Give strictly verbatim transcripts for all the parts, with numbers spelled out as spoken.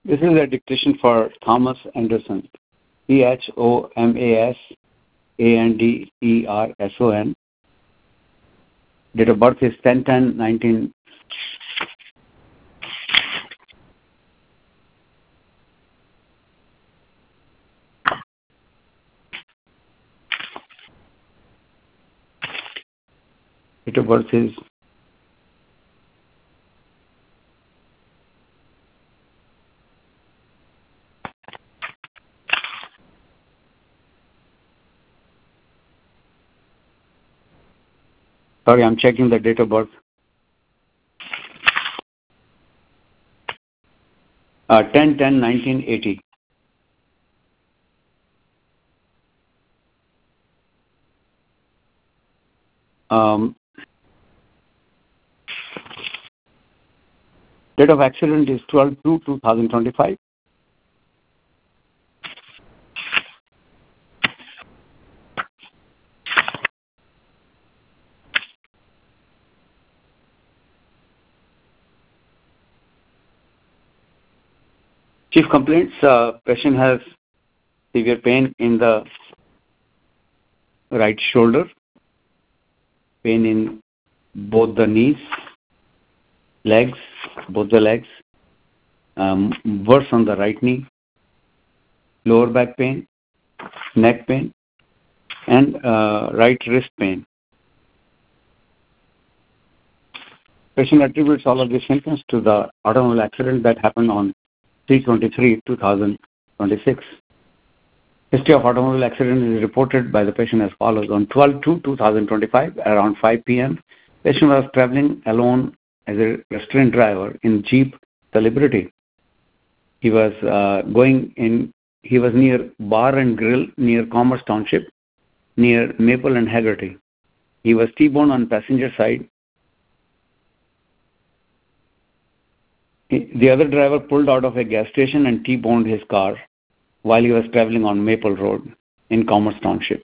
This is a dictation for Thomas Anderson. T H O M A S A N D E R S O N. Date of birth is ten ten nineteen. Date of birth is Sorry, I'm checking the date of birth. Uh, ten ten nineteen eighty. Um, date of accident is twelve two two thousand twenty-five. Chief complaints, uh, patient has severe pain in the right shoulder, pain in both the knees, legs, both the legs, um, worse on the right knee, lower back pain, neck pain, and uh, right wrist pain. Patient attributes all of these symptoms to the automobile accident that happened on three twenty-three two thousand twenty-six. History of automobile accident is reported by the patient as follows. On twelve two two thousand twenty-five, around five p.m., patient was traveling alone as a restraint driver in Jeep Celebrity. He was uh, going in, he was near Bar and Grill near Commerce Township, near Maple and Haggerty. He was T-boned on passenger side. The other driver pulled out of a gas station and T-boned his car while he was traveling on Maple Road in Commerce Township.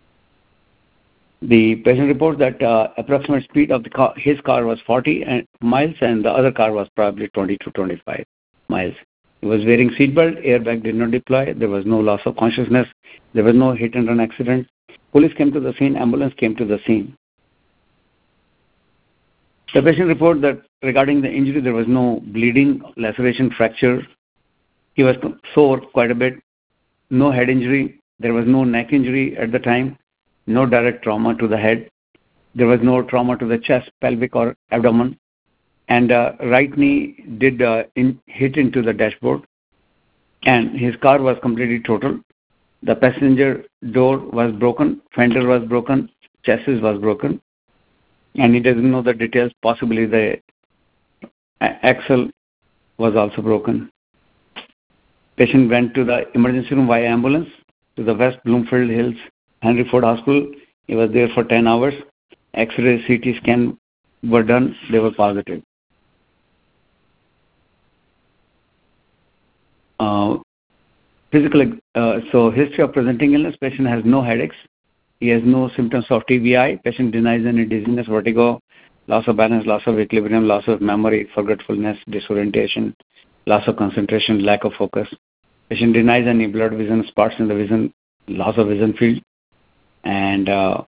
The patient reports that uh, approximate speed of the car, his car was forty miles and the other car was probably twenty to twenty-five miles. He was wearing seatbelt, airbag did not deploy, there was no loss of consciousness, there was no hit and run accident. Police came to the scene, ambulance came to the scene. The patient reported that regarding the injury, there was no bleeding, laceration, fracture. He was sore quite a bit. No head injury. There was no neck injury at the time. No direct trauma to the head. There was no trauma to the chest, pelvic, or abdomen. And uh, right knee did uh, in, hit into the dashboard. And his car was completely total. The passenger door was broken. Fender was broken. Chassis was broken. And he doesn't know the details. Possibly the axle was also broken. Patient went to the emergency room via ambulance to the West Bloomfield Hills Henry Ford Hospital. He was there for ten hours. X-ray, C T scan were done. They were positive. Uh, physical, uh, so history of presenting illness. Patient has no headaches. He has no symptoms of T B I. Patient denies any dizziness, vertigo, loss of balance, loss of equilibrium, loss of memory, forgetfulness, disorientation, loss of concentration, lack of focus. Patient denies any blurred vision, spots in the vision, loss of vision field, and uh,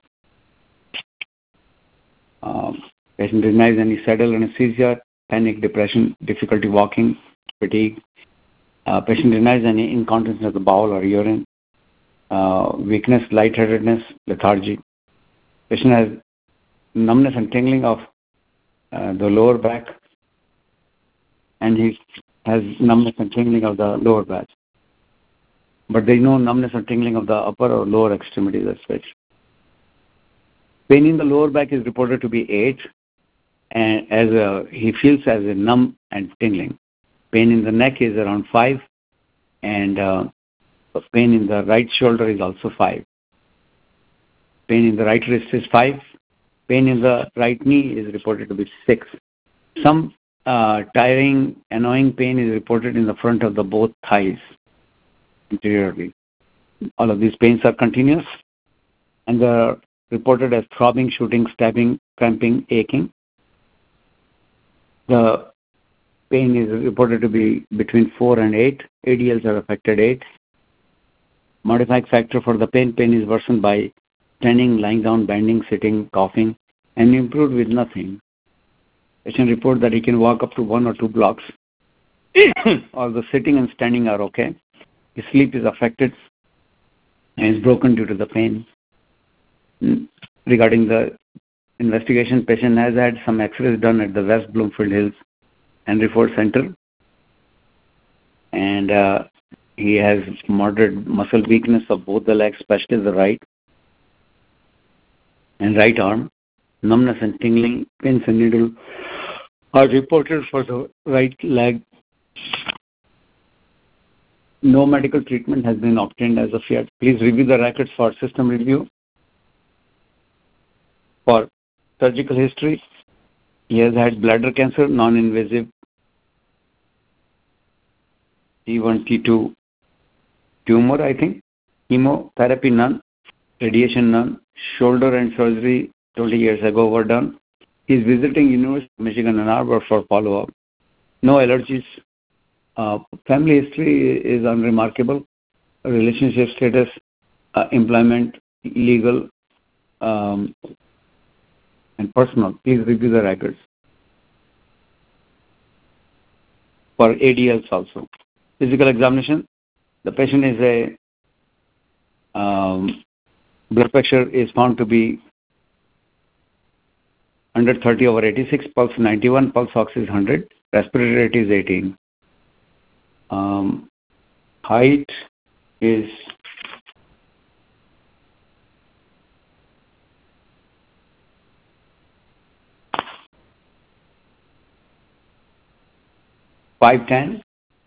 uh, patient denies any saddle anesthesia, panic, depression, difficulty walking, fatigue. Uh, patient denies any incontinence of the bowel or urine, uh, weakness, lightheadedness, lethargy. Patient has numbness and tingling of uh, the lower back, and he has numbness and tingling of the lower back. But there is no numbness or tingling of the upper or lower extremities as such. Pain in the lower back is reported to be eight, and as a, he feels as a numb and tingling. Pain in the neck is around five, and uh, pain in the right shoulder is also five. Pain in the right wrist is five. Pain in the right knee is reported to be six. Some uh, tiring, annoying pain is reported in the front of the both thighs interiorly. All of these pains are continuous, and they are reported as throbbing, shooting, stabbing, cramping, aching. The pain is reported to be between four and eight. A D Ls are affected eight. Modifying factor for the pain, pain is worsened by standing, lying down, bending, sitting, coughing, and improved with nothing. Patient report that he can walk up to one or two blocks. Although sitting and standing are okay. His sleep is affected and is broken due to the pain. Regarding the investigation, patient has had some x-rays done at the West Bloomfield Hills and Referral Center, and uh, he has moderate muscle weakness of both the legs, especially the right and right arm. Numbness and tingling, pins and needle are reported for the right leg. No medical treatment has been obtained as of yet. Please review the records for system review. For surgical history, he has had bladder cancer, non-invasive T one, T two tumor, I think. Chemotherapy, none. Radiation, none. Shoulder and surgery twenty years ago were done. He is visiting University of Michigan Ann Arbor for follow-up. No allergies. Uh, family history is unremarkable. Relationship status, uh, employment, legal, um, and personal. Please review the records. For A D Ls also. Physical examination. The patient is a um, blood pressure is found to be one hundred thirty over eighty-six, pulse ninety-one, pulse ox is one hundred, respiratory rate is eighteen. Um, height is five ten.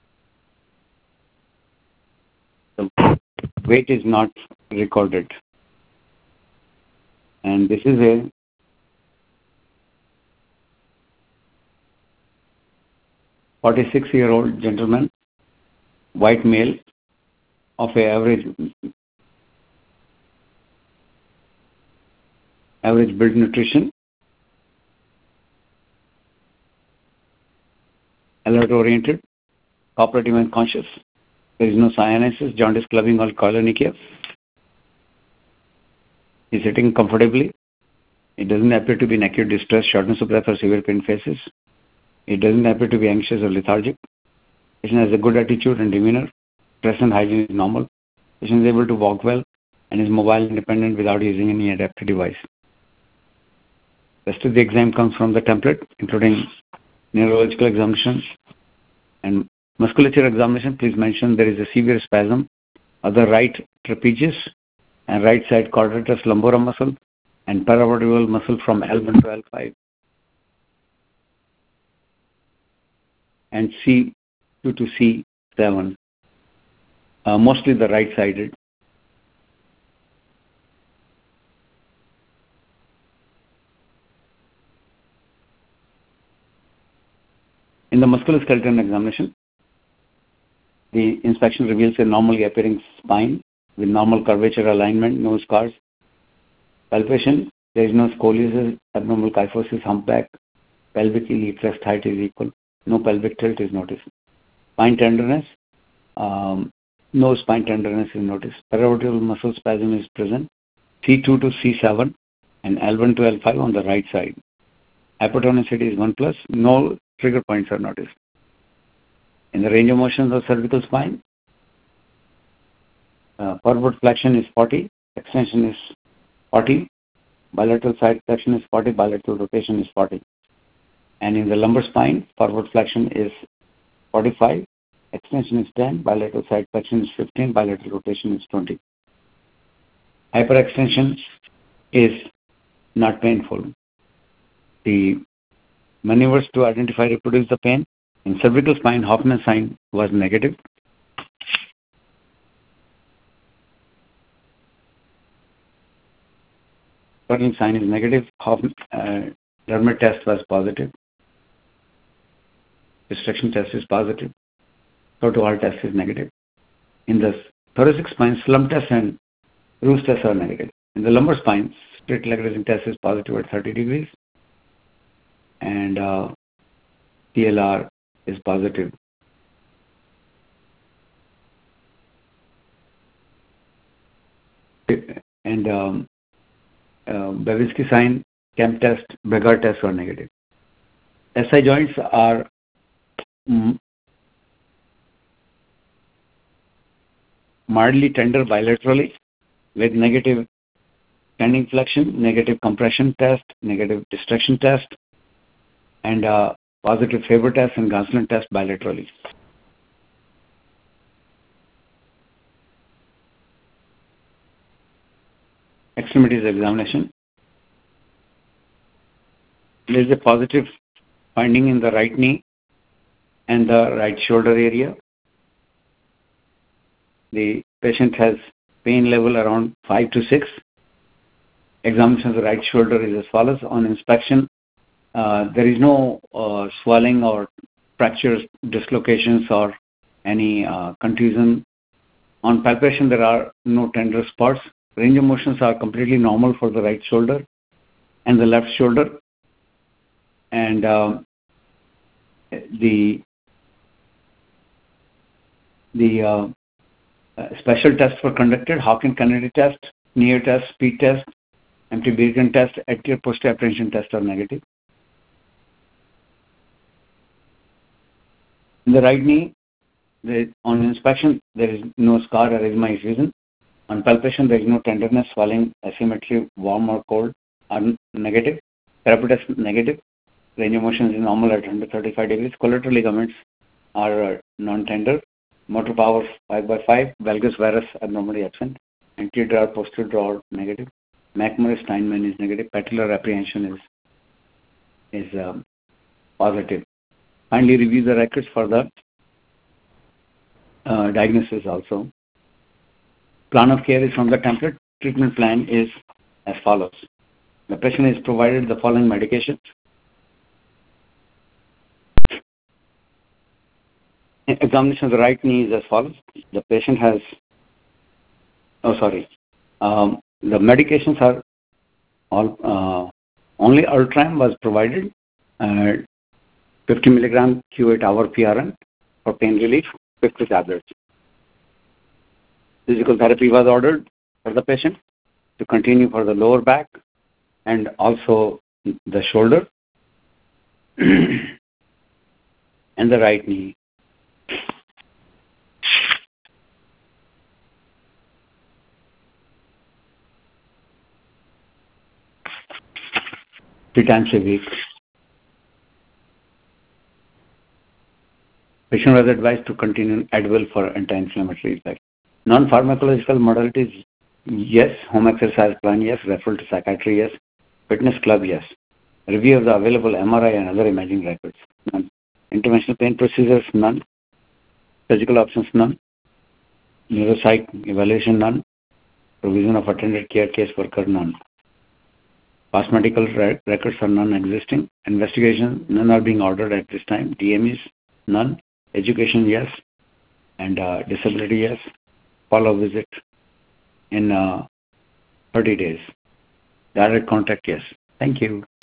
The weight is not recorded. And this is a forty-six-year-old gentleman, white male, of a average average build nutrition, alert-oriented, cooperative and conscious. There is no cyanosis, jaundice, clubbing, or koilonychia. He is sitting comfortably. It doesn't appear to be in acute distress, shortness of breath, or severe pain phases. It doesn't appear to be anxious or lethargic. Patient has a good attitude and demeanor. Stress and hygiene is normal. Patient is able to walk well and is mobile independent without using any adaptive device. Rest of the exam comes from the template, including neurological examination and musculature examination. Please mention there is a severe spasm of the right trapezius and right side quadratus lumborum muscle and paravertebral muscle from L one to L five and C two to C seven, uh, mostly the right-sided. In the musculoskeletal examination, the inspection reveals a normally appearing spine with normal curvature alignment, no scars. Palpation, there is no scoliosis, abnormal kyphosis, humpback, pelvic elite rest height is equal, no pelvic tilt is noticed. Spine tenderness, um, no spine tenderness is noticed. Paravertebral muscle spasm is present, C two to C seven and L one to L five on the right side. Hypertonicity is one plus, no trigger points are noticed. In the range of motion of cervical spine, uh, forward flexion is forty, extension is forty, bilateral side flexion is forty, bilateral rotation is forty. And in the lumbar spine, forward flexion is forty-five, extension is ten, bilateral side flexion is fifteen, bilateral rotation is twenty. Hyperextension is not painful. The maneuvers to identify reproduce the pain. In cervical spine, Hoffman sign was negative. Turning sign is negative. Hoffman, uh, Dermot test was positive. Restriction test is positive. Total test is negative. In the thoracic spine, slump test and Roos tests are negative. In the lumbar spine, straight leg raising test is positive at thirty degrees. And uh, T L R is positive. And um, uh, Babinski sign, Kemp test, Beggar test are negative. S I joints are mm, mildly tender bilaterally with negative tending flexion, negative compression test, negative destruction test, and uh, positive Faber test and Gonsolin test bilaterally. Extremities examination. There is a positive finding in the right knee and the right shoulder area. The patient has pain level around five to six. Examination of the right shoulder is as follows. On inspection, uh, there is no uh, swelling or fractures, dislocations, or any uh, contusion. On palpation, there are no tender spots. Range of motions are completely normal for the right shoulder and the left shoulder. And um, the the uh, uh, special tests were conducted: Hawkins-Kennedy test, Neer test, speed test, empty Birkin test, anterior posterior apprehension test are negative. In the right knee, the, on inspection, there is no scar or erythema is visible. On palpation, there is no tenderness, swelling, asymmetry, warm or cold are negative. Therapy test negative. Range of motion is normal at one hundred thirty-five degrees. Collateral ligaments are uh, non-tender. Motor power five by five. Valgus varus abnormally absent. Anterior drawer, posterior drawer negative. McMurray Steinman is negative. Patellar apprehension is is um, positive. Finally, review the records for the uh, diagnosis also. Plan of care is from the template. Treatment plan is as follows. The patient is provided the following medications. Examination of the right knee is as follows. The patient has, oh sorry, um, the medications are all, uh, only Ultram was provided, uh, fifty milligram Q eight hour P R N for pain relief, fifty tablets. Physical therapy was ordered for the patient to continue for the lower back and also the shoulder and the right knee. Three times a week. Patient was advised to continue Advil for anti-inflammatory effect. Non-pharmacological modalities, yes. Home exercise plan, yes. Referral to psychiatry, yes. Fitness club, yes. Review of the available M R I and other imaging records, none. Interventional pain procedures, none. Surgical options, none. Neuropsych evaluation, none. Provision of attended care caseworker, none. Past medical re- records are non-existing. Investigation, none are being ordered at this time. D M Es, none. Education, yes. And uh, disability, yes. Follow visit in uh, thirty days. Direct contact, yes. Thank you.